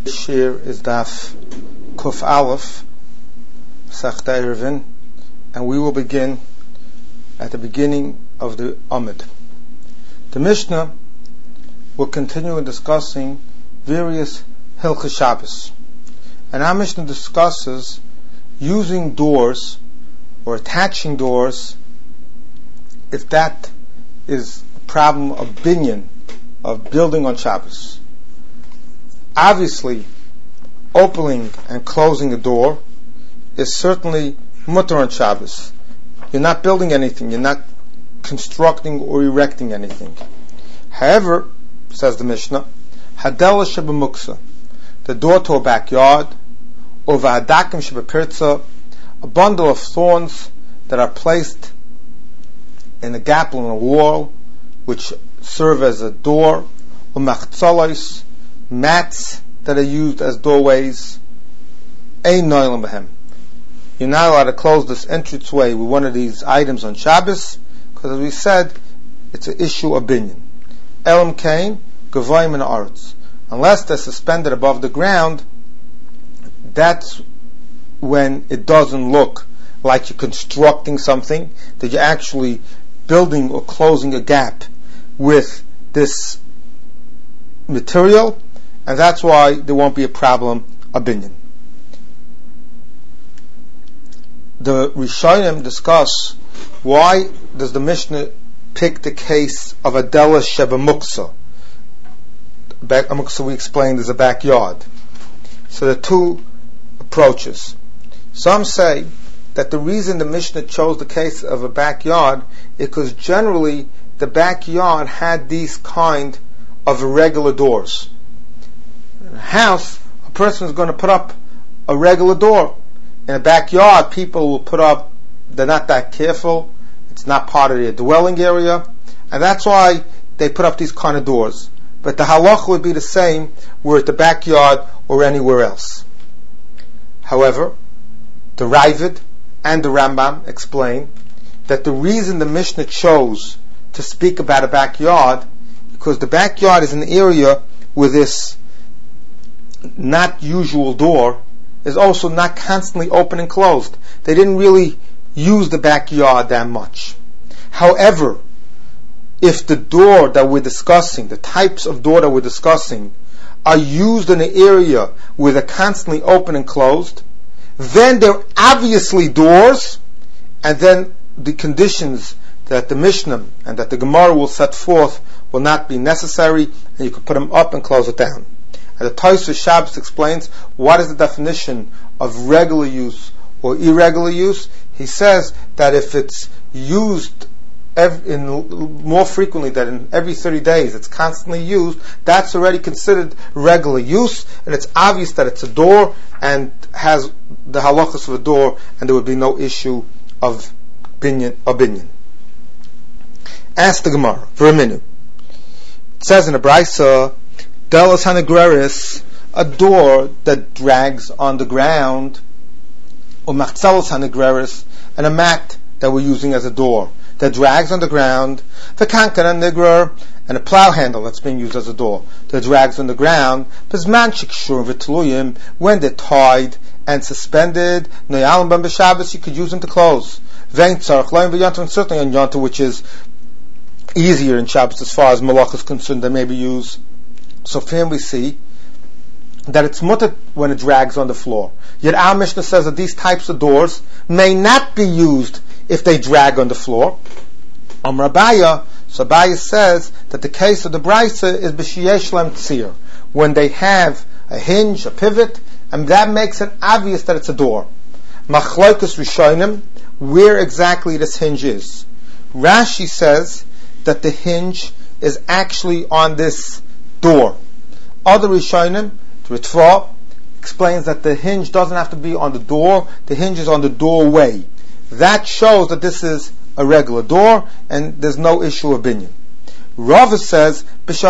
Shir is Daf Kuf Aleph, Sechta Eruvin, and we will begin at the beginning of the Amud. The Mishnah will continue in discussing various Hilchos Shabbos, and our Mishnah discusses using doors or attaching doors if that is a problem of binyan, of building on Shabbos. Obviously, opening and closing a door is certainly mutter on Shabbos. You're not building anything, you're not constructing or erecting anything. However, says the Mishnah, Hadela shebamuksa, the door to a backyard, or va'adakim shebapirtza, a bundle of thorns that are placed in a gap in a wall, which serve as a door, or machzolais, mats that are used as doorways, ein noilem b'hem. You're not allowed to close this entranceway with one of these items on Shabbos, because as we said, it's an issue of binyan. Elam kain, gavoim and arts. Unless they're suspended above the ground, that's when it doesn't look like you're constructing something, that you're actually building or closing a gap with this material, and that's why there won't be a problem of binyan. The Rishonim discuss why does the Mishnah pick the case of Adela Sheba Muksa. Muksa, we explained, is a backyard. So there are two approaches. Some say that the reason the Mishnah chose the case of a backyard is because generally the backyard had these kind of irregular doors. In a house, a person is going to put up a regular door. In a backyard, people will put up, they're not that careful, it's not part of their dwelling area, and that's why they put up these kind of doors. But the halacha would be the same were it the backyard or anywhere else. However, the Ravid and the Rambam explain that the reason the Mishnah chose to speak about a backyard, because the backyard is an area where this not usual door is also not constantly open and closed. They didn't really use the backyard that much. However, if the door that we're discussing, the types of door that we're discussing, are used in an area where they're constantly open and closed, then they're obviously doors, and then the conditions that the Mishnah and that the Gemara will set forth will not be necessary, and you can put them up and close it down. And the Tosfos Shabbos explains what is the definition of regular use or irregular use. He says that if it's used more frequently than in every 30 days, it's constantly used, that's already considered regular use, and it's obvious that it's a door and has the halachas of a door, and there would be no issue of binyan. Ask the Gemara for a minute. It says in the Brisa, Delas hanegreris, a door that drags on the ground, or machzalos hanegreris, and a mat that we're using as a door that drags on the ground, the kankan hanegrer, and a plow handle that's being used as a door that drags on the ground, bezmanchik shur v'tluyim, when they're tied and suspended, noyalim ben b'Shabbos, you could use them to close. Vein tzarich loim v'yontav, and certainly on Yontav, which is easier in Shabbos as far as malach is concerned, they may be used. So from we see that it's mutter when it drags on the floor. Yet our Mishnah says that these types of doors may not be used if they drag on the floor. Rabaya, so Abaya says that the case of the Brisa is b'shiyesh lem tzir, when they have a hinge, a pivot, and that makes it obvious that it's a door. Machlokes Rishonim, where exactly this hinge is. Rashi says that the hinge is actually on this door. Other Rishonim, Ritva, explains that the hinge doesn't have to be on the door, the hinge is on the doorway. That shows that this is a regular door and there's no issue of binyan. Rava says,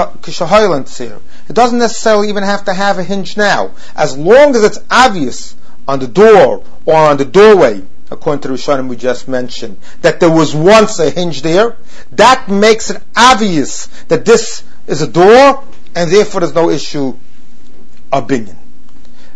it doesn't necessarily even have to have a hinge now. As long as it's obvious on the door or on the doorway, according to the Rishonim we just mentioned, that there was once a hinge there, that makes it obvious that this is a door, and therefore there's no issue of binyan.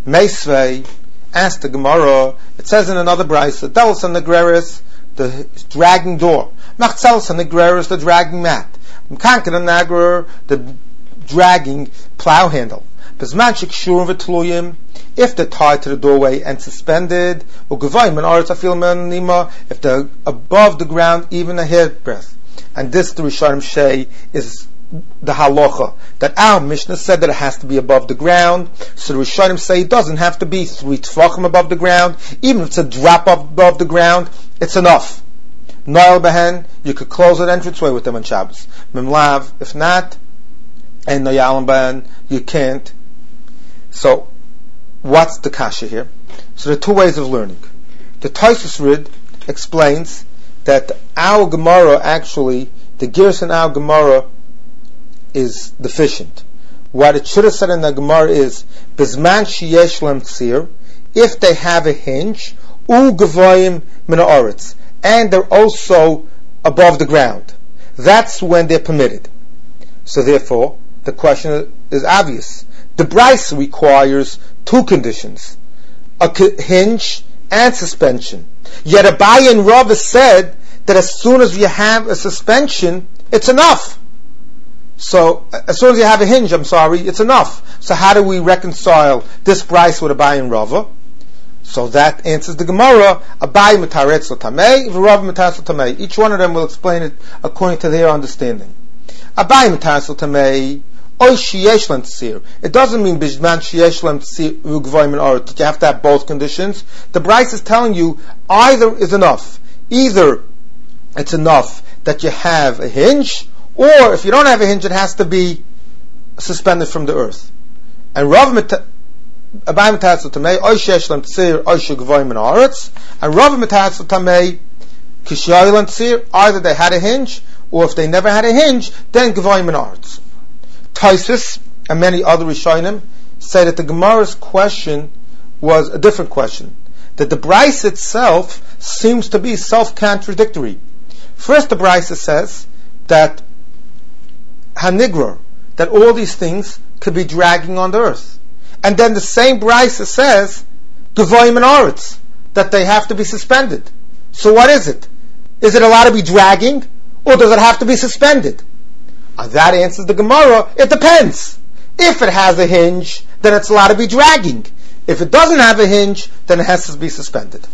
Meisvei, asked the Gemara, it says in another brayso, Delos Negreris, the dragging door. Machzelos Negreris, the dragging mat. Mkanken Nagrer, the dragging plow handle. Bezman Shikshurim V'Tluyim, if they're tied to the doorway and suspended, or Gevayim and Aretz Afil Nima, if they're above the ground, even a hair's breadth. And this, the Rishonim say, is the halacha, that our Mishnah said that it has to be above the ground, so the Rishonim say it doesn't have to be 3 tefachim above the ground, even if it's a drop above the ground, it's enough. Noel behen, you could close an entranceway with them on Shabbos. Mimlav, if not, and Noyalim behen, you can't. So, what's the kasha here? So there are 2 ways of learning. The Tosfos Rid explains that our Gemara, actually, the Girs in our Gemara is deficient. What it should have said in the Gemara is, Bizman sheyesh lem tzir, if they have a hinge, u gevayim min haaretz, and they're also above the ground. That's when they're permitted. So therefore, the question is obvious. The Brisa requires 2 conditions, a hinge and suspension. Yet Abaye and Rav said that as soon as you have a suspension, it's enough. So, as soon as you have a hinge, it's enough. So how do we reconcile this Brisa with Abaye and Rav? So that answers the Gemara, Abaye mitaretz l'tamei, Rav mitaretz l'tamei. Each one of them will explain it according to their understanding. Abaye mitaretz l'tamei, it doesn't mean Bishman Shieshlam that you have to have both conditions. The Brisa is telling you either is enough. Either it's enough that you have a hinge, or if you don't have a hinge, it has to be suspended from the earth. And Rav Abaye Mitaretz L'Tamei, Oy Shieshlam Tzir, Oy Shugvoim in Haaretz, and Rav Mitaretz L'Tamei, Kishaylan Tzir, either they had a hinge, or if they never had a hinge, then Gvoim in Haaretz. Tosfos and many other Rishonim say that the Gemara's question was a different question. That the Brisa itself seems to be self-contradictory. First, the Brisa says that Hanigror, that all these things could be dragging on the earth. And then the same Brisa says, Gevayim and Aretz, that they have to be suspended. So what is it? Is it allowed to be dragging, or does it have to be suspended? And that answers the Gemara, it depends. If it has a hinge, then it's allowed to be dragging. If it doesn't have a hinge, then it has to be suspended.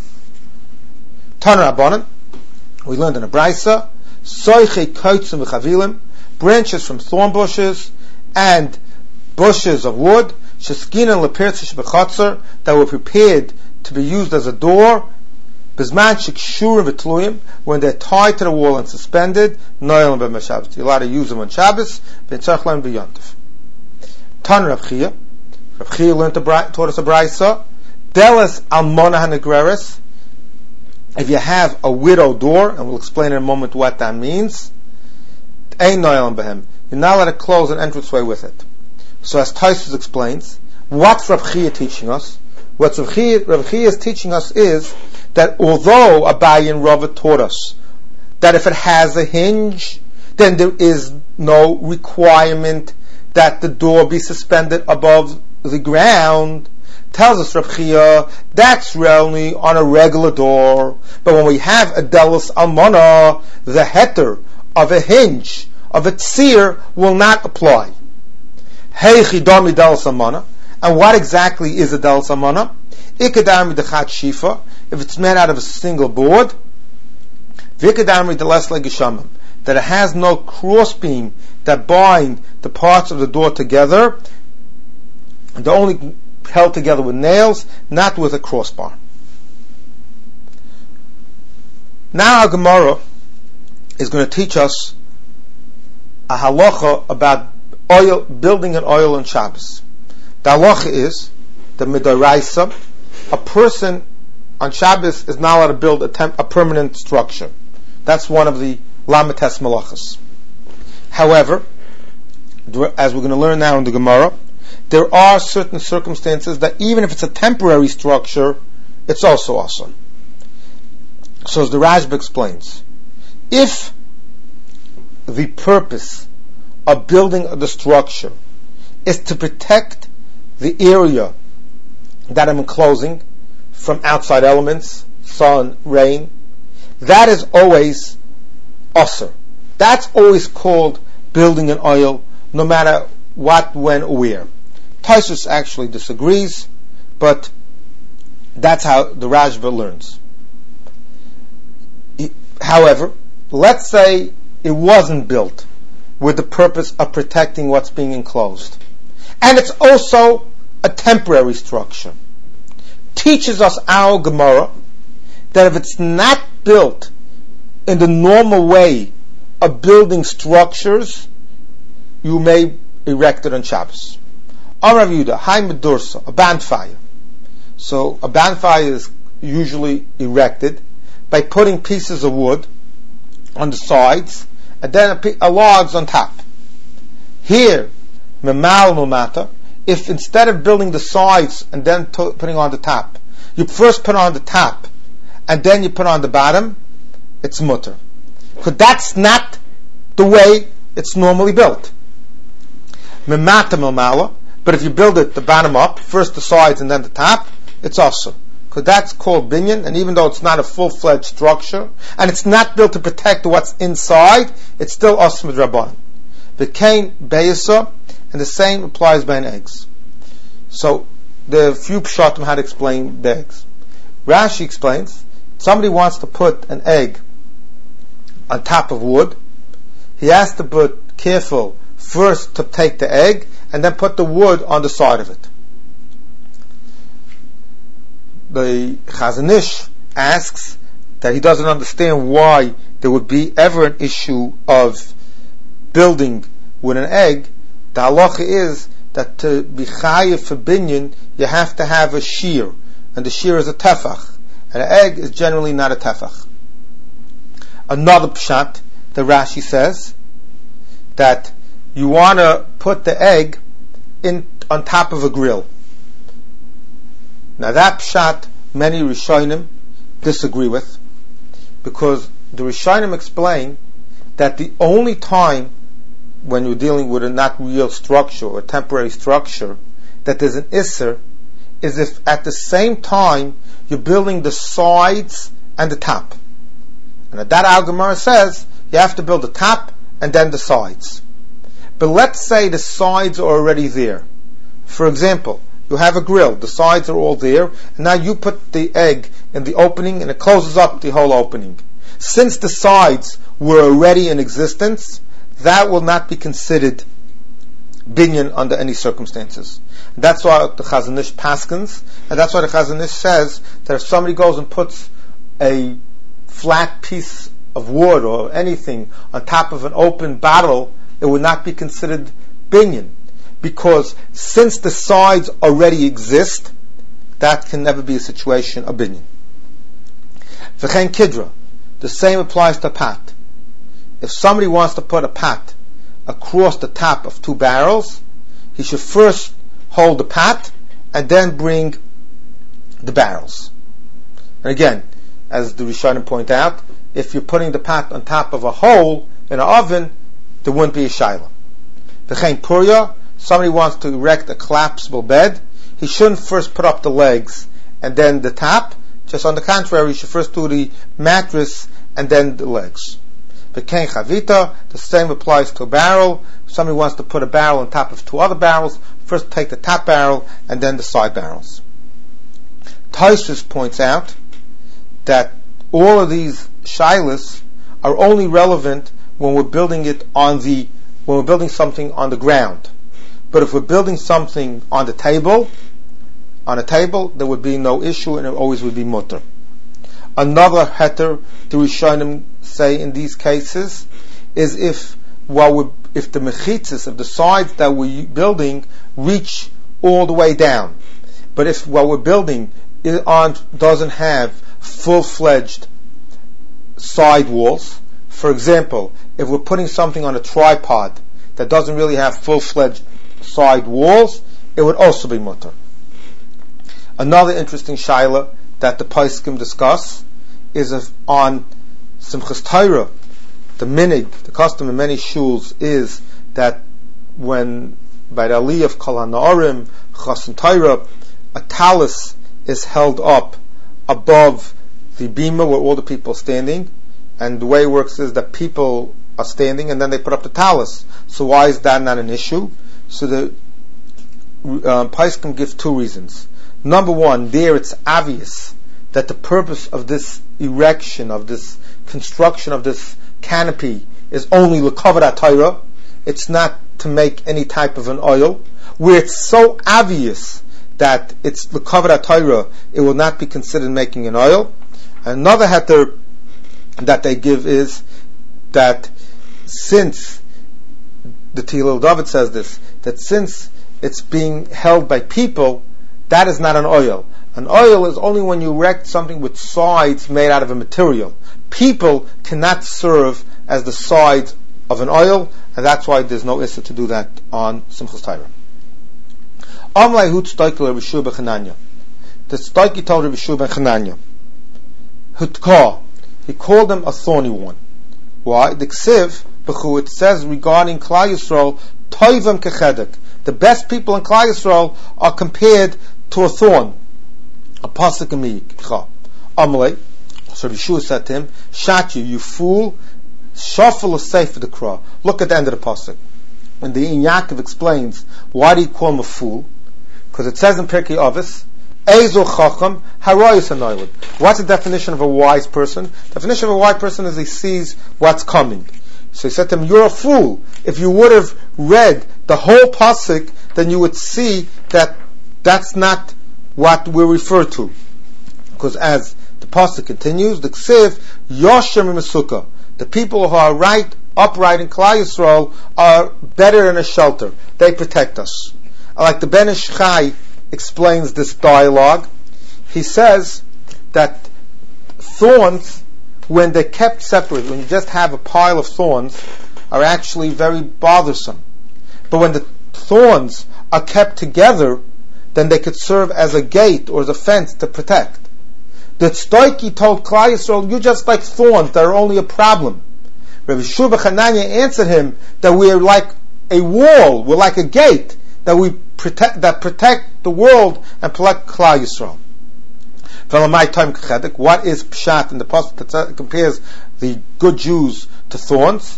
Taner Rabbanan, we learned in a Brisa, Soichei koitzim v'chavilim, branches from thorn bushes and bushes of wood, sheskinan lepirtzish b'chatzar, that were prepared to be used as a door, Bizman shikshurim v'tluyim, when they're tied to the wall and suspended, noyel b'mashabbos. You're allowed to use them on Shabbos, v'tzarch lem b'yontif. Tan Rav Chia. Rav Chia taught us a brayso. Delas almona hanegreres. If you have a widow door, and we'll explain in a moment what that means, ein noyel b'hem. You're not allowed to close an entranceway with it. So as Tosfos explains, what's Rav Chia teaching us? What Rav Chia is teaching us is that although Abaye and Rav taught us that if it has a hinge, then there is no requirement that the door be suspended above the ground, tells us Rav Chia that's only on a regular door. But when we have a Delos Almana, the heter of a hinge, of a tzir, will not apply. Hey chidami Delos Almana. And what exactly is a Delos Almana? Ikadami dechat shifa, if it's made out of a single board, Vikadami deles legishamim, that it has no crossbeam that bind the parts of the door together, and they're only held together with nails, not with a crossbar. Now our Gemara is going to teach us a halacha about oil, building an oil on Shabbos. The halacha is the midoraisa, a person on Shabbos is not allowed to build a permanent structure. That's one of the lamites malachas. However, as we're going to learn now in the Gemara, there are certain circumstances that even if it's a temporary structure, it's also awesome. So as the Rashba explains, if the purpose of building the structure is to protect the area that I'm enclosing from outside elements, sun, rain, that is always usr. That's always called building an oil, no matter what, when, or where. Tosfos actually disagrees, but that's how the Rashba learns. However, let's say it wasn't built with the purpose of protecting what's being enclosed, and it's also a temporary structure. Teaches us our Gemara that if it's not built in the normal way of building structures, you may erect it on Shabbos. Rav Yehuda, Hai Medursa, a bonfire. So a bonfire is usually erected by putting pieces of wood on the sides and then a logs on top. Here, Memal Mumata, if instead of building the sides and then putting on the top, you first put on the top and then you put on the bottom, it's mutter. Because that's not the way it's normally built. Memata Memala, but if you build it the bottom up, first the sides and then the top, it's also. Because that's called binyan, and even though it's not a full-fledged structure, and it's not built to protect what's inside, it's still asr midrabanan. V'kein be'isa, and the same applies by an eggs. So, there are a few pshatim how to explain the eggs. Rashi explains, somebody wants to put an egg on top of wood, he has to be careful first to take the egg, and then put the wood on the side of it. The Chazon Ish asks that he doesn't understand why there would be ever an issue of building with an egg. The halacha is that to be chayiv for binyan, you have to have a shear, and the shear is a tefach, and an egg is generally not a tefach. Another pshat, the Rashi says, that you want to put the egg on top of a grill. Now that pshat many Rishonim disagree with, because the Rishonim explain that the only time when you're dealing with a not real structure or a temporary structure that there's an isser is if at the same time you're building the sides and the top. And that Al-Gemara says you have to build the top and then the sides. But let's say the sides are already there. For example, you have a grill, the sides are all there, and now you put the egg in the opening and it closes up the whole opening. Since the sides were already in existence, that will not be considered binyan under any circumstances. And that's why the Chazon Ish paskins, and that's why the Chazon Ish says that if somebody goes and puts a flat piece of wood or anything on top of an open bottle, it would not be considered binyan. Because since the sides already exist, that can never be a situation of binyan. V'chein kidra, the same applies to pat. If somebody wants to put a pat across the top of two barrels, he should first hold the pat and then bring the barrels. And again, as the Rishonim point out, if you're putting the pat on top of a hole in an oven, there wouldn't be a shaila. V'chein purya, somebody wants to erect a collapsible bed, he shouldn't first put up the legs and then the top. Just on the contrary, he should first do the mattress and then the legs. V'kein chavita, the same applies to a barrel. If somebody wants to put a barrel on top of two other barrels, first take the top barrel and then the side barrels. Tosfos points out that all of these shilas are only relevant when we're building something on the ground. But if we're building something on a table, there would be no issue and it always would be mutter. Another heter the Rishonim say in these cases is if the mechitzas of the sides that we're building reach all the way down. But if what we're building doesn't have full-fledged side walls, for example, if we're putting something on a tripod that doesn't really have full-fledged side walls, it would also be mutter. Another interesting shaila that the poskim discuss is if on Simchas Torah, the custom in many shuls is that when by the aliyah of Kol HaNa'arim, Chasen Torah, a talus is held up above the bima where all the people are standing, and the way it works is that people are standing and then they put up the talus. So why is that not an issue? So the Paiskim give two reasons. Number one, there it's obvious that the purpose of this erection, of this construction, of this canopy is only l'kavod Torah. It's not to make any type of an oil. Where it's so obvious that it's l'kavod Torah, it will not be considered making an oil. Another heter that they give is that since the Tehillah David says this, that since it's being held by people, that is not an oil. An oil is only when you erect something with sides made out of a material. People cannot serve as the sides of an oil, and that's why there's no issue to do that on Simchas Torah. Amlai hu tztoik le Rishu ben Chananya. The tztoik told Rishu ben Chananya. Hutkah. He called him a thorny one. Why? The Ksiv, it says regarding Klal Yisrael, Toivim kechedek. The best people in Klal Yisrael are compared to a thorn. A pasuk amicha. Amalei. So Yeshua said to him, "Shat you fool! Shuffle a safe for the crow." Look at the end of the pasuk. And the Yaakov explains why do you call him a fool? Because it says in Pirkei Avos, Ezo chacham harayus hanoilid. What's the definition of a wise person? The definition of a wise person is he sees what's coming. So he said to him, "You're a fool. If you would have read the whole pasuk, then you would see that that's not what we refer to." Because as the pasuk continues, the ksiv yosher mimasuka. The people who are upright in Klal Yisrael are better than a shelter. They protect us. Like the Ben Ish Chai explains this dialogue. He says that thorns, when they're kept separate, when you just have a pile of thorns, are actually very bothersome. But when the thorns are kept together, then they could serve as a gate or as a fence to protect. The Tztoiki told Klal Yisrael, "You're just like thorns, they're only a problem." Rabbi Shua ben Chananya answered him that we're like a wall, we're like a gate that protect the world and protect Klal Yisrael. What is pshat in the pasuk that compares the good Jews to thorns?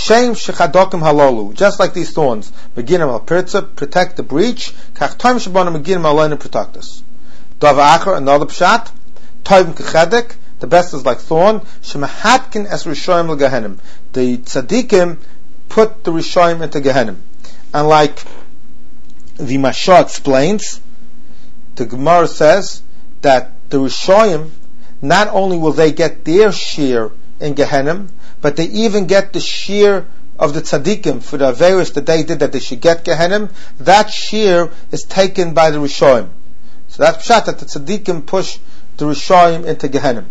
Just like these thorns, protect the breach. Protect us. Another pshat. The best is like thorn. The tzaddikim put the rishoyim into Gehenim. And like the Mashah explains, the Gemara says that the rishoyim, not only will they get their share in Gehenim, but they even get the share of the tzaddikim for the averos that they did that they should get Gehenim. That share is taken by the rishoyim. So that's pshat that the tzaddikim push the rishoyim into Gehenim.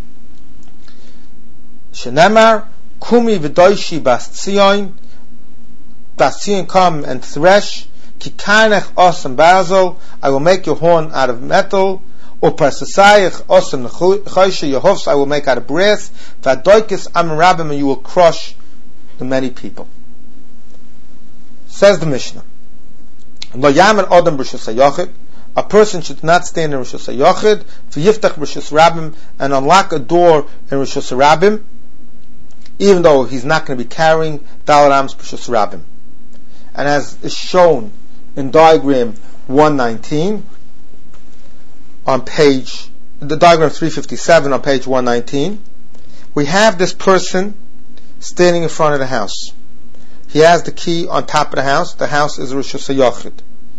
Shenemar kumi v'doishi bas tzion come and thresh kikanech osam basil. I will make your horn out of metal. Uprasasayich osam choyshe your hoofs I will make out of brass. V'adoikis amirabim and you will crush the many people. Says the Mishnah. Lo yamen odam b'rishus hayochid. A person should not stand in Rishus HaYochid, v'yiftach Rishus Rabbim, and unlock a door in Rishus Rabbim, even though he's not going to be carrying Daled Amos Rishus Rabbim. And as is shown in diagram 119, on page, the diagram 357 on page 119, we have this person standing in front of the house. He has the key on top of the house. The house is Rishus HaYochid.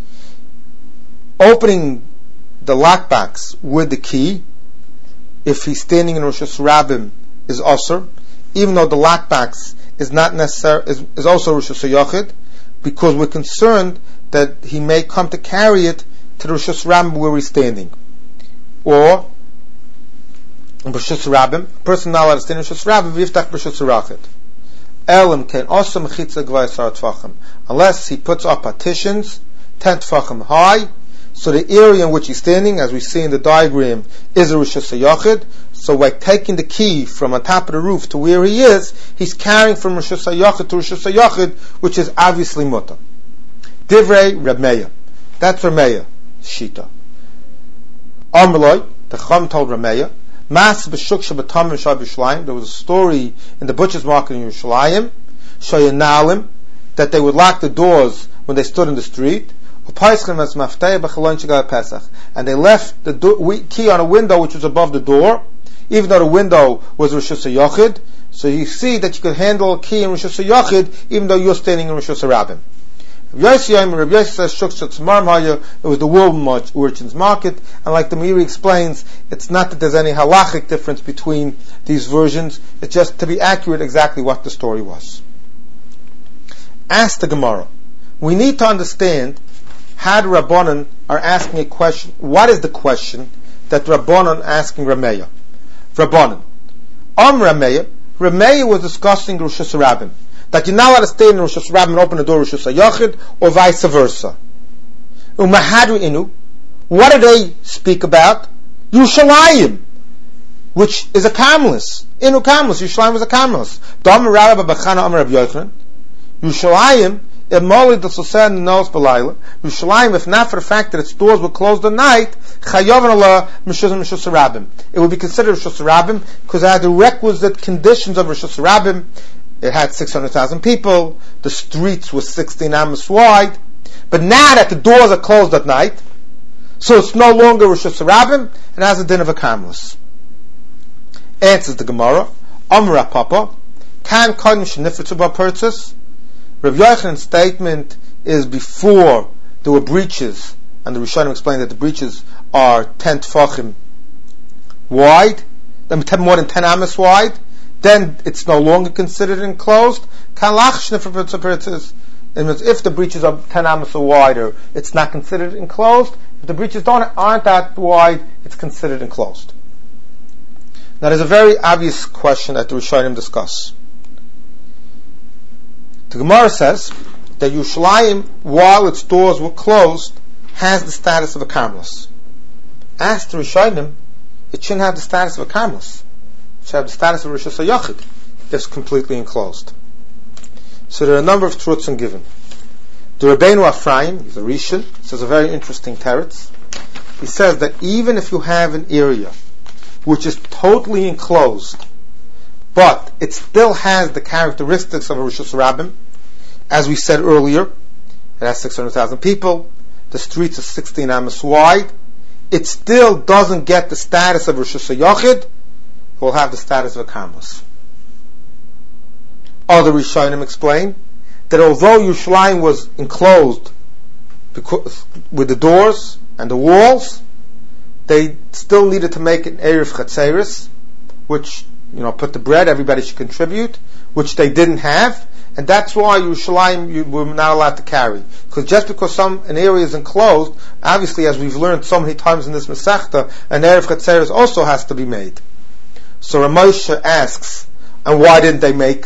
Opening the lockbox with the key, if he's standing in Rishus Rabbim, is Osir, even though the lockbox is not necessary, is also Rishus HaYochid, because we're concerned that he may come to carry it to the Rishus Rabbim where he's standing. Or, in Rishus Rabbim, a person not allowed to stand in Rishus Rabbim, v'yiftach Rishus HaYochid. Elam ken osam chitza gvay sar tfachim, unless he puts up partitions 10 tfachim high. So the area in which he's standing, as we see in the diagram, is a Rishus HaYochid. So by taking the key from on top of the roof to where he is, he's carrying from Rishus HaYochid to Rishus HaYochid, which is obviously mutter. Divrei Reb Meir. That's Reb Meir Shita. Amrloi, the Chum told Rameya, Mas b'shuk shebatam v'shab Yerushalayim. There was a story in the butcher's market in Yerushalayim, Shayanalim, that they would lock the doors when they stood in the street. And they left the key on a window which was above the door, even though the window was Rishus HaYachid. So you see that you could handle a key in Rishus HaYachid even though you're standing in Rishus HaRabim. Rabbi Yossi says it was the wool urchin's market, and like the Meiri explains, it's not that there's any halachic difference between these versions, it's just to be accurate exactly what the story was. Ask the Gemara. We need to understand how the Rabbanan are asking a question. What is the question that the Rabbanan asking Rameya? Rabbanan. Rameya was discussing Rosh Hashanah, that you're not allowed to stay in Rosh Hashanah and open the door Rosh Hashanah, or vice versa. Umahadri inu. What do they speak about? Yerushalayim, which is a Carmelis. Inu Carmelis. Yerushalayim was a Carmelis. Dam Rabba Bachana Amar Rabbi Yochanan. Yerushalayim, Yerushalayim, if not for the fact that its doors were closed at night, it would be considered Rosh Hashanah because it had the requisite conditions of Rosh Hashanah. It had 600,000 people. The streets were 16 amos wide. But now that the doors are closed at night, so it's no longer Rosh Hashanah, it has a din of a Carmelis. Answers the Gemara. Amra Papa, can kodim shenifritzu b'purchase? Rav Yochanan's statement is before there were breaches, and the Rishonim explained that the breaches are 10 tefachim wide, more than 10 amos wide. Then it's no longer considered enclosed. If the breaches are 10 amos or wider, it's not considered enclosed. If the breaches aren't that wide, it's considered enclosed. Now there's a very obvious question that the Rishonim discuss. The Gemara says that Yerushalayim, while its doors were closed, has the status of a Carmelis. Ask the Rishonim, it shouldn't have the status of a Carmelis. It should have the status of Rosh Hashanah. It's completely enclosed. So there are a number of truths given. The Rabbeinu Ephraim, he's a Rishon, says a very interesting teretz. He says that even if you have an area which is totally enclosed, but it still has the characteristics of a Rosh Hashanah, as we said earlier, it has 600,000 people, the streets are 16 amos wide, it still doesn't get the status of Rosh Hashanah, will have the status of a Carmelis. Other Rishonim explain that although Yerushalayim was enclosed with the doors and the walls, they still needed to make an Erev Chatzeris, which, put the bread, everybody should contribute, which they didn't have, and that's why Yerushalayim you were not allowed to carry. Because just because an area is enclosed, obviously, as we've learned so many times in this Masechta, an Erev Chatzeris also has to be made. So Ramosha asks, and why didn't they make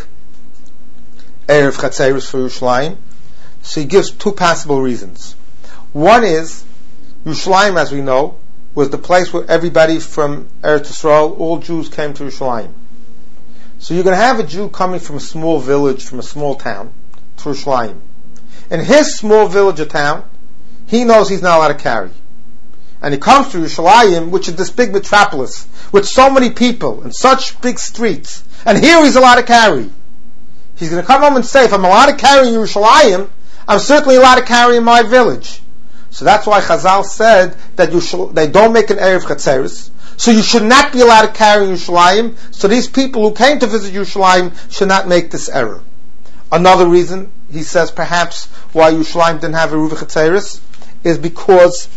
Erev Chatzeris for Yerushalayim? So he gives two possible reasons. One is, Yerushalayim, as we know, was the place where everybody from Eretz Yisrael, all Jews came to Yerushalayim. So you're going to have a Jew coming from a small village, from a small town, to Yerushalayim. In his small village or town, he knows he's not allowed to carry. And he comes to Yerushalayim, which is this big metropolis, with so many people, and such big streets, and here he's allowed to carry. He's going to come home and say, if I'm allowed to carry in Yerushalayim, I'm certainly allowed to carry in my village. So that's why Chazal said that they don't make an Erev Chatzeris, so you should not be allowed to carry in Yerushalayim, so these people who came to visit Yerushalayim should not make this error. Another reason, he says, perhaps why Yerushalayim didn't have a Erev Chatzeris, is because,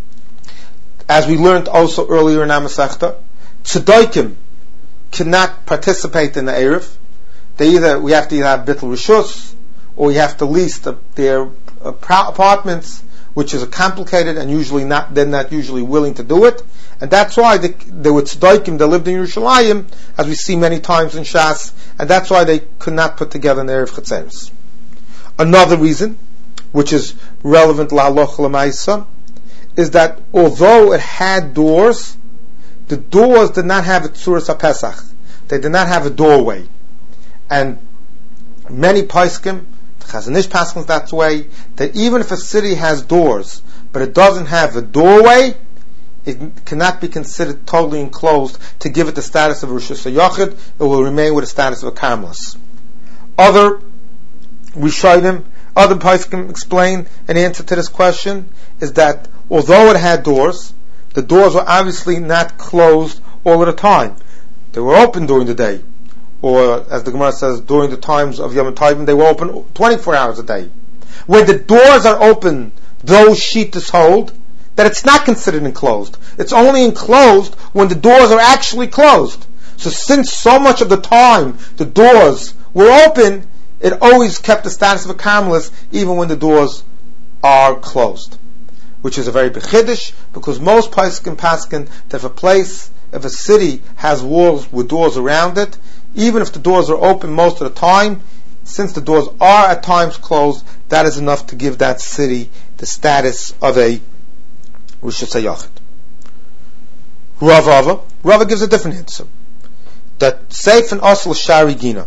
as we learned also earlier in Masechta, Tzedaikim cannot participate in the Erev. We have to either have Bittul Rishus, or we have to lease their apartments, which is complicated and they're not usually willing to do it. And that's why there were Tzedaikim that lived in Yerushalayim, as we see many times in Shas, and that's why they could not put together an Erev Chatzeris. Another reason, which is relevant la'aloch l'maisa, is that although it had doors, the doors did not have a tzuras HaPesach. They did not have a doorway. And many Paiskim, the Chazon Ish Paskins that way, that even if a city has doors, but it doesn't have a doorway, it cannot be considered totally enclosed to give it the status of a Rishus HaYachid. It will remain with the status of a Karmelis. Other Poskim explain an answer to this question is that although it had doors, the doors were obviously not closed all of the time. They were open during the day. Or, as the Gemara says, during the times of Yom Tovim, they were open 24 hours a day. When the doors are open, those shittas hold that it's not considered enclosed. It's only enclosed when the doors are actually closed. So since so much of the time the doors were open, it always kept the status of a Karmelis even when the doors are closed. Which is a very big chiddush, because most Poskim paskin that if a city has walls with doors around it, even if the doors are open most of the time, since the doors are at times closed, that is enough to give that city the status of a Rishus HaYachid. Rava gives a different answer. That Seif and Asl Shari Gina.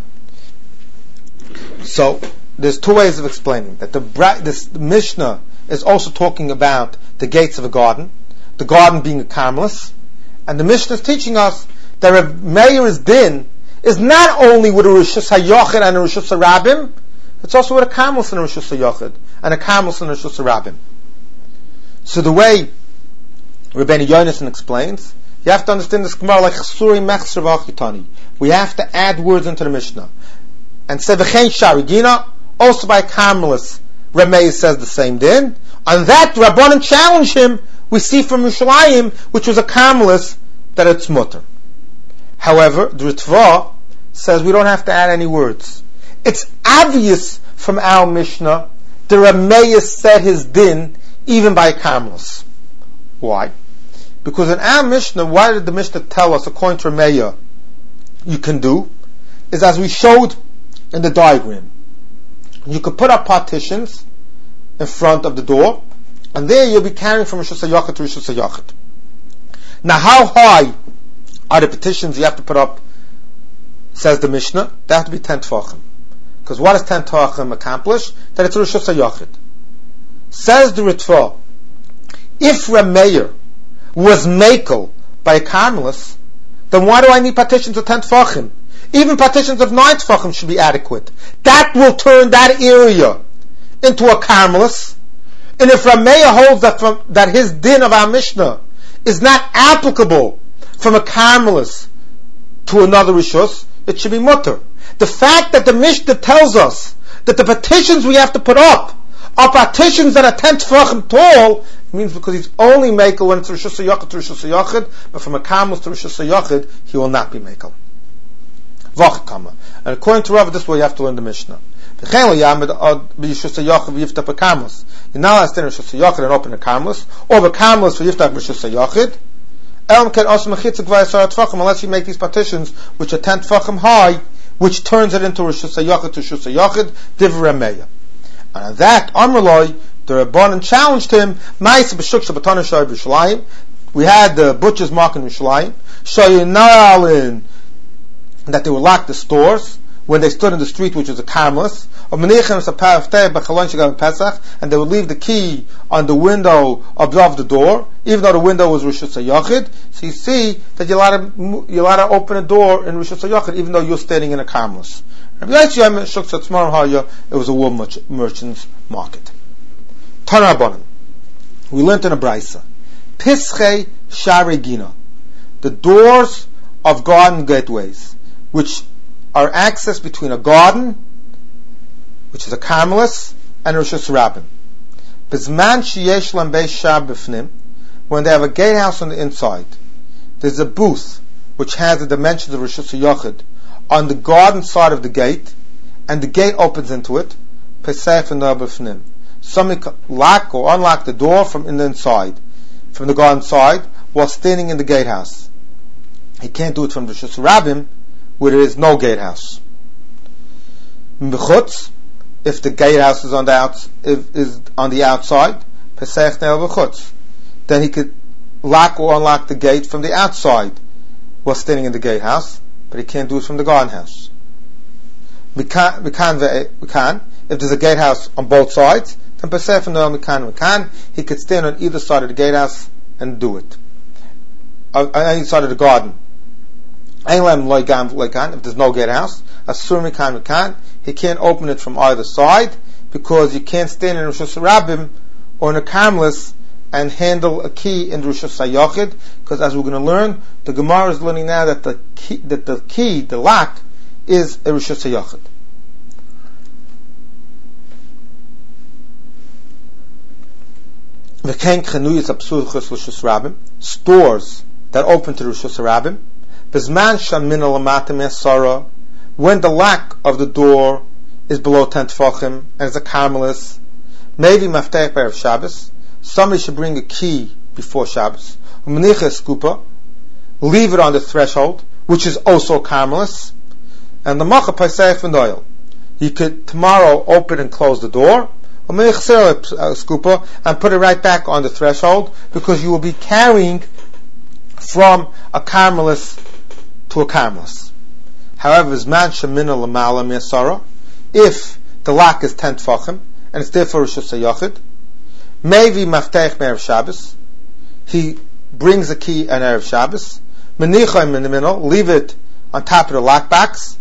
So, there's two ways of explaining that. This Mishnah is also talking about the gates of a garden, the garden being a Karmelis, and the Mishnah is teaching us that Reb Meir's din is not only with a Rishus HaYachid and a Rishus HaRabim, it's also with a Karmelis and a Rishus HaYachid, and a Karmelis and a Rishus HaRabim. So the way Rabbeinu Yonason explains, you have to understand this Gemara like Chsuri Mechser V'Achitani. We have to add words into the Mishnah. And say V'chein Sharigina, also by Karmelis, Reb Meir says the same din. On that, Rabbanan challenge him, we see from Yerushalayim, which was a Karmelis, that it's mutter. However, the Ritva says we don't have to add any words. It's obvious from our Mishnah that Reb Meir said his din even by a Karmelis. Why? Because in our Mishnah, why did the Mishnah tell us, according to Reb Meir, you can do, is as we showed in the diagram. You could put up partitions in front of the door, and there you'll be carrying from Rishus HaYachid to Rishus HaYachid. Now, how high are the partitions you have to put up? Says the Mishnah, they have to be 10 Tfachim. Because what does 10 Tfachim accomplish? That it's a Rishus HaYachid. Says the Ritva, if Reb Meir was Mekel by a Karmelis, then why do I need partitions of 10 Tfachim? Even partitions of 9 Tfachim should be adequate. That will turn that area into a Karmelis. And if Reb Meir holds that his din of our Mishnah is not applicable from a Karmelis to another Rishus, it should be mutter. The fact that the Mishnah tells us that the partitions we have to put up are partitions that are 10 Tfachim tall, means because he's only Mekel when it's Rishus HaYachid to Rishus HaYachid, but from a Karmelis to Rishus HaYachid, he will not be Mekel. And according to Rav, this is where you have to learn the Mishnah. You're not allowed to stand in Rishus HaYachid and open a Karmelis, or the Karmelis for Yiftach Rishus HaYachid, unless you make these partitions which are 10 Tfachim high, which turns it into Rishus HaYachid to Rishus HaYachid, Divrei Meir. And on that, Amrloi, the Rabbanan challenged him, we had the butcher's market in Yerushalayim, that they would lock the stores when they stood in the street, which was a Karmelis, and they would leave the key on the window above the door, even though the window was Rishus HaYachid. So you see that you're allowed to open a door in Rishus HaYachid, even though you're standing in a Karmelis. It was a wool merchant's market. Tanabonim. We learned in a Braisa. Pischei Shari Gina. The doors of garden gateways, which are access between a garden, which is a Karmelis, and a Rishus HaRabim. Bizman sheyesh lam beis shar b'fnim, when they have a gatehouse on the inside, there's a booth which has the dimensions of Rishus HaYachid on the garden side of the gate, and the gate opens into it. Pesach and b'fnim. Somebody can lock or unlock the door from in the inside, from the garden side, while standing in the gatehouse. He can't do it from the Rishus HaRabim, where there is no gatehouse. B'chutz, if the gatehouse is on the outside, Pesach ne'el b'chutz, then he could lock or unlock the gate from the outside while standing in the gatehouse, but he can't do it from the garden house. We can, if there's a gatehouse on both sides, then Pesach ne'el mikan, he could stand on either side of the gatehouse and do it. on any side of the garden. If there's no gatehouse, he can't open it from either side, because you can't stand in Rosh Hashanah or in a Karmelis and handle a key in Rosh Hashanah, because as we're going to learn, the Gemara is learning now that the key, the lock, is a Rosh Hashanah. Stores that open to Rosh Hashanah. When the lock of the door is below 10 tefachim and is a Karmelis, maybe maftech b'erev Shabbos, somebody should bring a key before Shabbos. Leave it on the threshold, which is also Karmelis, and the macha paisech v'noil. You could tomorrow open and close the door, and put it right back on the threshold, because you will be carrying from a Karmelis to a Karmelis. However, if the lock is 10 tefachim and it's therefore Rosh Hashanah, maybe maftech b'erev Shabbos, he brings a key on Erev Shabbos, menicha in the middle, leave it on top of the lockbox,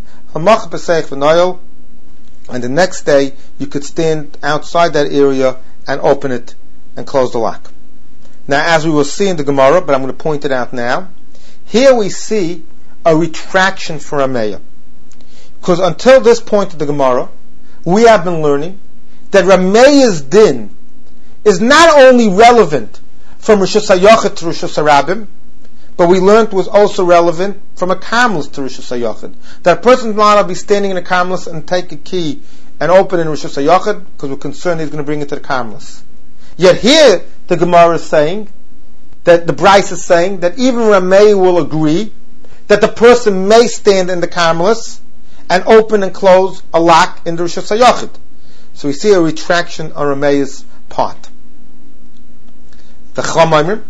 and the next day you could stand outside that area and open it and close the lock. Now, as we will see in the Gemara, but I'm going to point it out now, here we see a retraction for Rameya. Because until this point of the Gemara, we have been learning that Rameya's din is not only relevant from Rosh Hashanah to Rosh Hashanah, but we learned was also relevant from a Karmelis to Rosh Hashanah. That a person is not allowed to be standing in a Karmelis and take a key and open in Rosh Hashanah, because we're concerned he's going to bring it to the Karmelis. Yet here, the Gemara is saying, that the Bryce is saying, that even Rameya will agree that the person may stand in the Karmelis and open and close a lock in the Rosh Hashanah. So we see a retraction on Rameya's part. The Chachamim,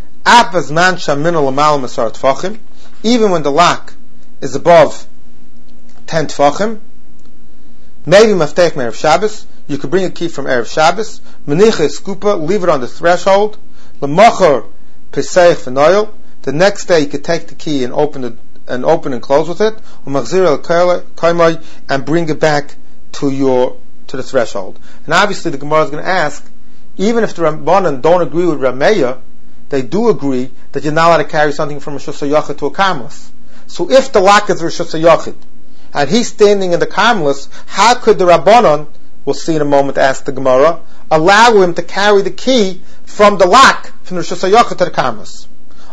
even when the lock is above 10 tefachim, maybe maftech b'erev Shabbos, you could bring a key from Erev Shabbos, menicha skupa, leave it on the threshold, l'machar pesach v'noil, the next day you could take the key and open and close with it, and bring it back to the threshold. And obviously the Gemara is going to ask, even if the Rabbanan don't agree with Rameya, they do agree that you're not allowed to carry something from Rosh Hashanah to a Karmelis. So if the lock is Rosh Hashanah, and he's standing in the Karmelis, how could the Rabbanan, we'll see in a moment, ask the Gemara, allow him to carry the key from the lock from the Rosh Hashanah to the Karmelis?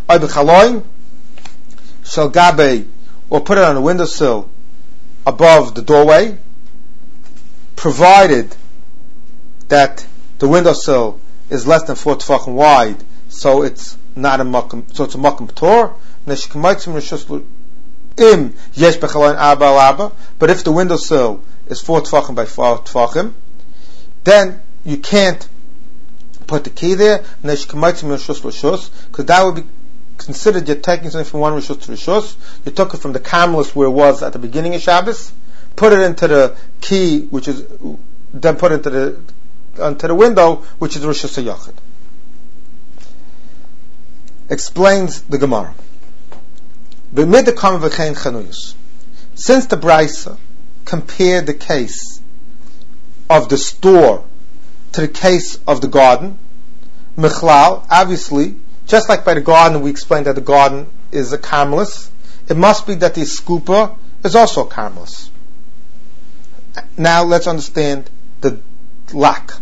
Shall gabe, or put it on a windowsill above the doorway, provided that the windowsill is less than 4 tefachim wide, so it's not a makam, so it's a makam p'tor. But if the windowsill is 4 tefachim by 4 tefachim, then you can't put the key there, because that would be considered you're taking something from one rishus to rishus. You took it from the Karmelis where it was at the beginning of Shabbos, put it into the key, which is then put into the window, which is Rosh Hashanah. Explains the Gemara. Since the Brisa compared the case of the store to the case of the garden, Michlal, obviously, just like by the garden we explained that the garden is a Karmelis, it must be that the skupa is also a Karmelis. Now let's understand the lock.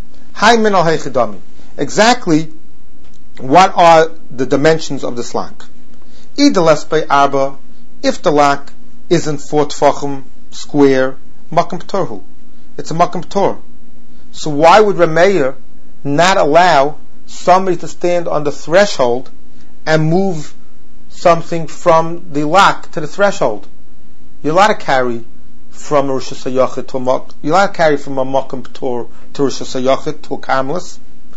Exactly what are the dimensions of this lock? If the lock isn't 4 tefachim square, makam p'torhu. It's a makam p'tor. So why would Rameya not allow somebody to stand on the threshold and move something from the lock to the threshold? You're allowed to carry from a Rosh Hashanah to a makam. You're allowed to carry from a makam p'tor to Rosh Hashanah to a Karmelis.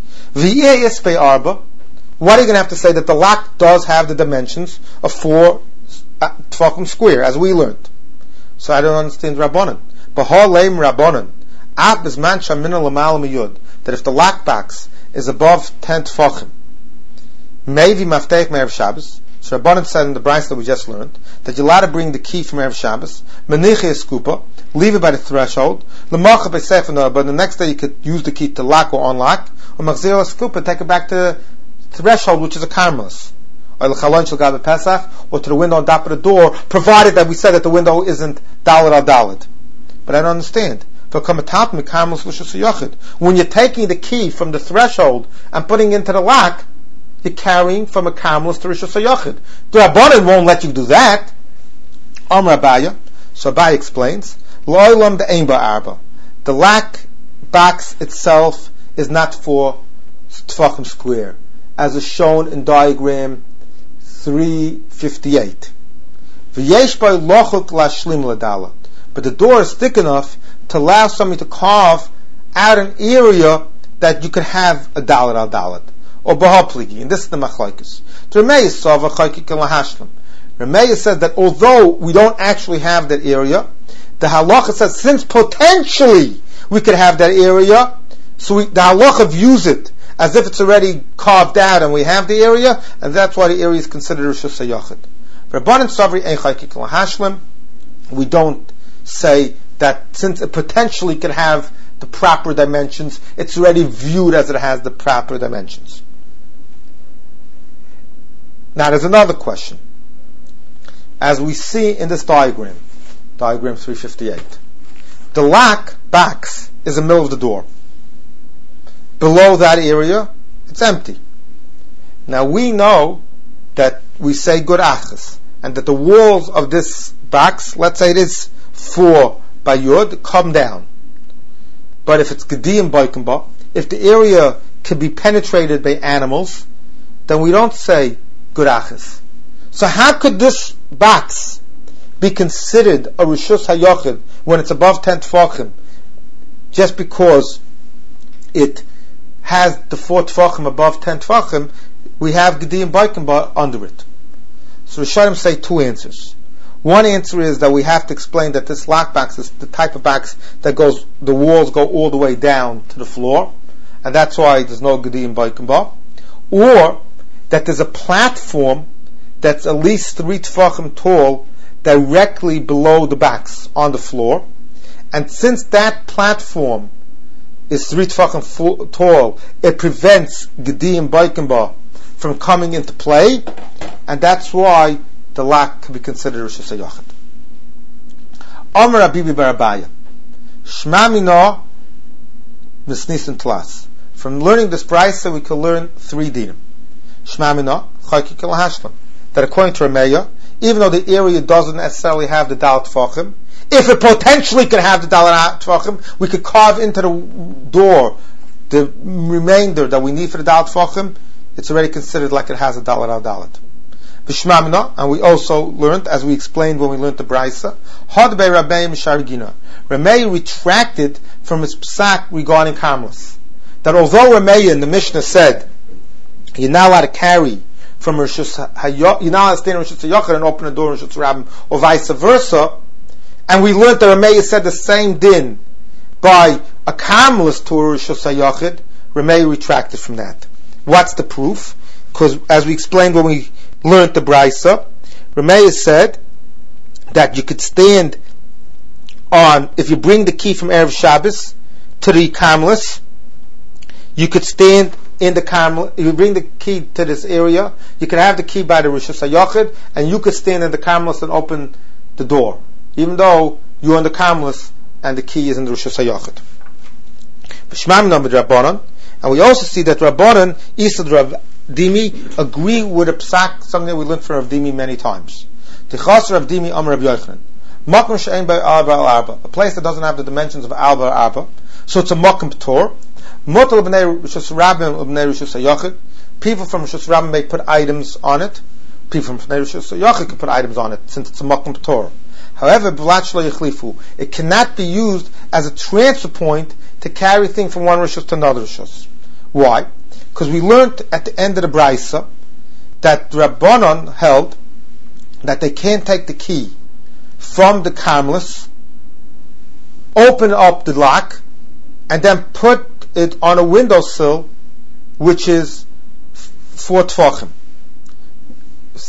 What are you going to have to say that the lock does have the dimensions of 4 tefachim square, as we learned? So I don't understand Rabbanan. B'hal leim Rabbanan. Ab bizman shamina l'mal miyud. That if the lockbox is above 10 tefachim, maybe maftech me'erev Shabbos, So Rabbanan said in the Brisa that we just learned that you're allowed to bring the key from Erev Shabbos, Menichi Eskupa, leave it by the threshold, L'macha B'Sefer, but the next day you could use the key to lock or unlock, or Machzir Eskupa, take it back to the threshold, which is a karmelis, or L'chalon Shel Gabe Pesach, or to the window on top of the door, provided that we said that the window isn't Dalet al Dalet. But I don't understand. When you're taking the key from the threshold and putting it into the lock, you're carrying from a karmelis to Rishus HaYachid. The Rabbanan won't let you do that. Amar Abaya. So Abaya explains, Lo'olam de'ein ba'arba. The lock box itself is not for Tfachim square, as is shown in diagram 358. V'yesh by lochuk lashlim ladala. But the door is thick enough to allow somebody to carve out an area that you could have a dalet al dalet, or bahapligi, and this is the machlokes. Remeir says that although we don't actually have that area, the halacha says since potentially we could have that area, so the halacha views it as if it's already carved out and we have the area, and that's why the area is considered Rishus HaYachid. Rabbanan Savri ein chaykik lahashlim. We don't say that since it potentially could have the proper dimensions, it's already viewed as it has the proper dimensions. Now there's another question. As we see in this diagram 358, the lock box is in the middle of the door. Below that area, it's empty. Now we know that we say good achas, and that the walls of this box, let's say it is 4 by Yud, come down. But if it's Gediyim Boikenba, if the area can be penetrated by animals, then we don't say good achas. So how could this box be considered a Rishus HaYachid when it's above 10 Tfachim, just because it has the 4 Tfachim above 10 Tfachim? We have Gediyim Boikenba under it. So Rishonim say 2 answers. One answer is that we have to explain that this lock box is the type of box that the walls go all the way down to the floor, and that's why there's no Gediyim Boikenba. Or that there's a platform that's at least 3 Tfachim tall directly below the box on the floor, and since that platform is 3 Tfachim tall, it prevents Gediyim Boikenba from coming into play, and that's why the lock can be considered Rishus HaYachid. Omer Abibi bar Abaya, Shma Mino Misnisin Tlas. From learning this brisa, we can learn 3 dinim. Shma Mino Chayki Kil Hashlam. That according to Rameya, even though the area doesn't necessarily have the Dalet Tfachim, if it potentially could have the Dalet Tfachim, we could carve into the door the remainder that we need for the Dalet Tfachim. It's already considered like it has a Dalet al Dalet. V'shmamina, and we also learned, as we explained when we learned the Brisa, Had bei Rabbeim Shargina. Ramei retracted from his psak regarding karmelis. That although Ramei in the Mishnah said you're not allowed to carry from Rishus HaYachid, you're not allowed to stay in Rishus HaYachid and open the door in Rishus Rabbim, or vice versa, and we learned that Ramei said the same din by a karmelis to Rishus HaYachid, Ramei retracted from that. What's the proof? Because as we explained when we learned the Brisa, Ramei said that you could stand on, if you bring the key from Erev Shabbos to the karmelis, you could stand in the karmelis. If you bring the key to this area, you could have the key by the Rishus HaYachid, and you could stand in the karmelis and open the door, even though you're in the karmelis and the key is in the Rishus HaYachid. And we also see that Rabbanan, Isad Rav Dimi, agree with a psak, something that we learned from Rav Dimi many times. Tichas Rav Dimi Amar Rav Yochanan. Makom she'ein bei Alba al Arba, a place that doesn't have the dimensions of Alba al Arba, so it's a Makom P'tor. Motel b'nei Rishus Rabbim b'nei Rishus HaYachid. People from Rishus Rabbim may put items on it. People from b'nei Rishus HaYachid can put items on it, since it's a Makom P'tor. However, it cannot be used as a transfer point to carry things from one Rishus to another Rishus. Why? Because we learned at the end of the Brisa that Rabbanon held that they can't take the key from the karmelis, open up the lock, and then put it on a windowsill which is 4 Tfachim.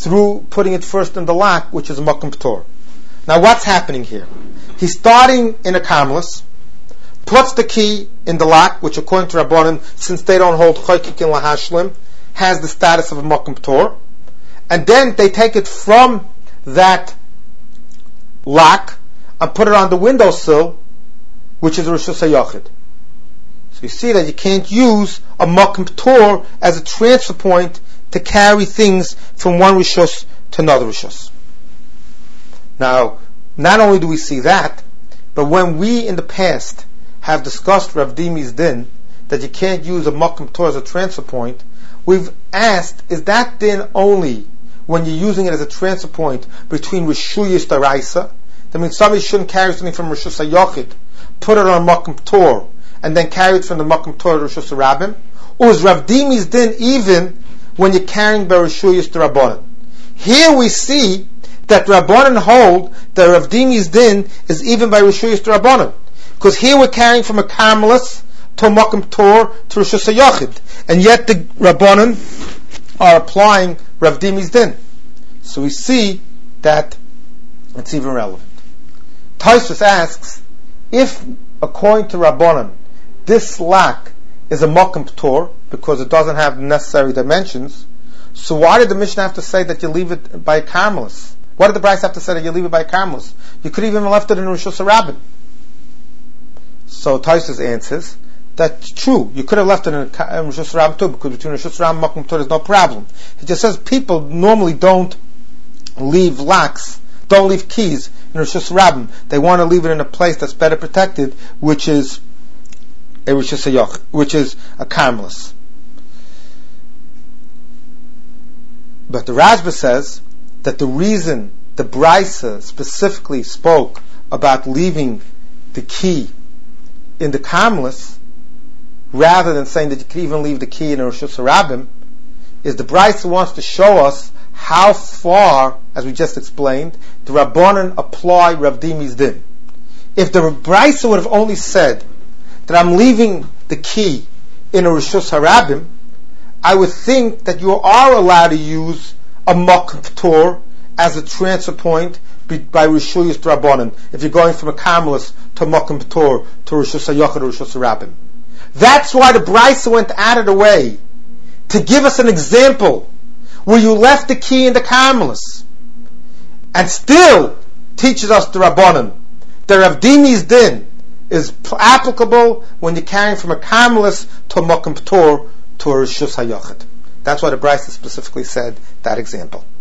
through putting it first in the lock, which is a Makom P'tor. Now what's happening here? He's starting in a Karmelis, puts the key in the lock, which according to Rabbanan, since they don't hold Chokik and Lahashlim, has the status of a Makom P'tor, and then they take it from that lock and put it on the windowsill, which is Rishus HaYachid. So you see that you can't use a Makom P'tor as a transfer point to carry things from one Rishus to another Rishus. Now, not only do we see that, but when we in the past have discussed Rav Dimi's din, that you can't use a Makom P'tor as a transfer point, we've asked, is that din only when you're using it as a transfer point between Rishuyis Daraisa? That means somebody shouldn't carry something from Rishus HaYachid, put it on Makom P'tor, and then carry it from the Makom P'tor to Rishus HaRabim? Or is Rav Dimi's din even when you're carrying by Rishuyis D'Rabbanan? Here we see that Rabbanan hold that Rav Dimi's din is even by Rishuyis D'Rabbanan. Because here we're carrying from a Karmelis to a Makom P'tor to Rishus HaYachid. And yet the Rabbanan are applying Rav Dimi's din. So we see that it's even relevant. Tosfos asks, if according to Rabbanan, this lock is a Makom P'tor because it doesn't have the necessary dimensions, so why did the Mishnah have to say that you leave it by a Karmelis? Why did the Bryce have to say that you leave it by a Karmelis? You could even have left it in Rishus HaRabim. So Tosfos answers, that's true. You could have left it in Rishus HaRabim too, because between Rishus HaRabim and Makom P'tor there's no problem. He just says people normally don't leave locks, don't leave keys in Rishus HaRabim. They want to leave it in a place that's better protected, which is a Rishus HaYachid, which is a Karmelis. But the Rashba says that the reason the Brisa specifically spoke about leaving the key in the Karmelis, rather than saying that you can even leave the key in a Rishus HaRabim, is the Brisa wants to show us how far, as we just explained, the Rabbanan apply Rav Dimi's din. If the Brisa would have only said that I'm leaving the key in a Rishus HaRabim, I would think that you are allowed to use a Makom P'tor as a transfer point by Rishuyis D'Rabbanan, if you're going from a Karmelis to a Makom P'tor to Rishus HaYachid or Rishus HaRabim. That's why the Brisa went out of the way to give us an example where you left the key in the Karmelis and still teaches us the Rabbanan that Rav Dimi's din is applicable when you're carrying from a Karmelis to a Makom P'tor to a Rishus HaYachid. That's why the Brisa specifically said that example.